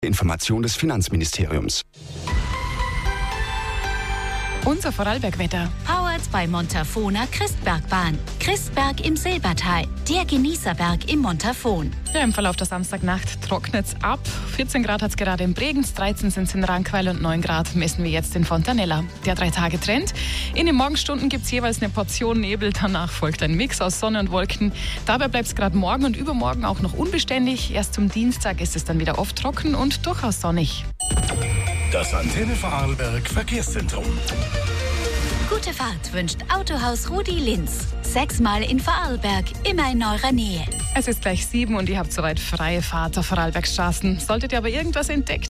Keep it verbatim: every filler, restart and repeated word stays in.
Information des Finanzministeriums. Unser Vorarlbergwetter. Powered bei Montafona Christbergbahn. Christberg im Silbertal, der Genießerberg im Montafon. Ja, im Verlauf der Samstagnacht trocknet es ab. vierzehn Grad hat es gerade in Bregenz, dreizehn sind es in Rankweil und neun Grad messen wir jetzt in Fontanella. Der Drei-Tage-Trend. In den Morgenstunden gibt es jeweils eine Portion Nebel, danach folgt ein Mix aus Sonne und Wolken. Dabei bleibt es gerade morgen und übermorgen auch noch unbeständig. Erst zum Dienstag ist es dann wieder oft trocken und durchaus sonnig. Das Antenne Vorarlberg Verkehrszentrum. Gute Fahrt wünscht Autohaus Rudi Linz. Sechsmal in Vorarlberg, immer in eurer Nähe. Es ist gleich sieben und ihr habt soweit freie Fahrt auf Vorarlbergstraßen. Solltet ihr aber irgendwas entdeckt